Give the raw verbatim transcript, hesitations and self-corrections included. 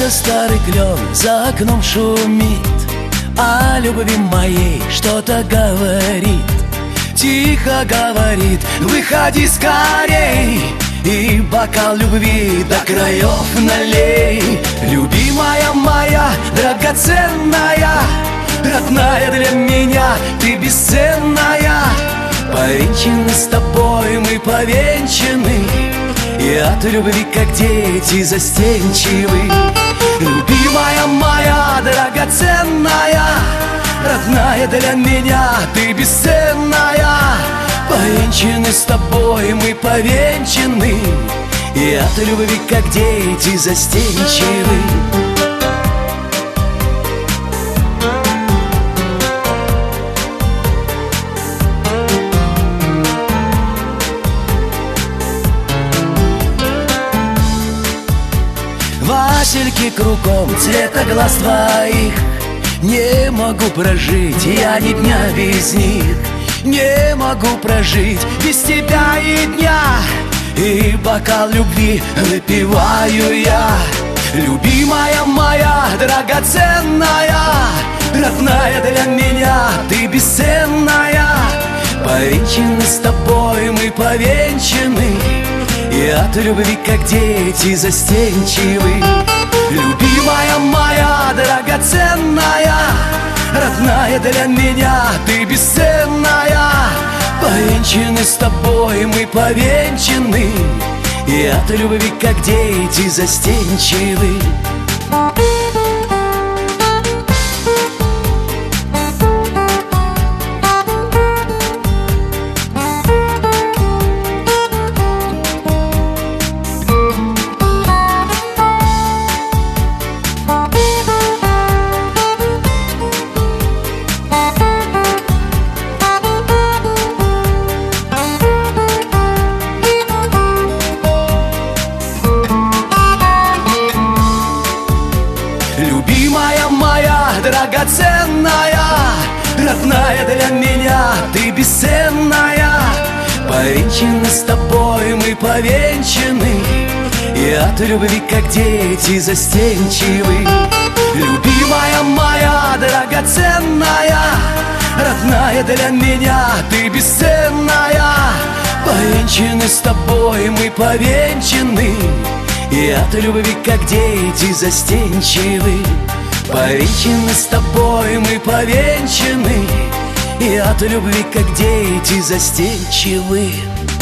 Это старый клен за окном шумит, о любви моей что-то говорит. Тихо говорит: выходи скорей, и бокал любви до краев налей. Любимая моя, драгоценная, родная для меня, ты бесценная. Повенчаны с тобой мы, повенчаны, и от любви, как дети, застенчивы. Любимая моя, драгоценная, родная для меня, ты бесценная. Повенчаны с тобой мы, повенчаны, и от любви, как дети, застенчивы. Васильки кругом, цвета глаз твоих, не могу прожить я ни дня без них. Не могу прожить без тебя и дня, и бокал любви выпиваю я. Любимая моя, драгоценная, родная для меня, ты бесценная. Повенчаны с тобой мы, повенчаны, и от любви, как дети, застенчивы. Любимая моя, драгоценная, родная для меня, ты бесценная. Повенчаны с тобой мы, повенчаны, и от любви, как дети, застенчивы. Любимая моя, драгоценная, родная для меня, ты бесценная. Повенчаны с тобой мы, повенчаны, и от любви, как дети, застенчивы. Любимая моя, драгоценная, родная для меня, ты бесценная. Повенчаны с тобой мы, повенчаны, и от любви, как дети, застенчивы. Повенчаны с тобой мы, повенчаны, и от любви, как дети, застенчивы.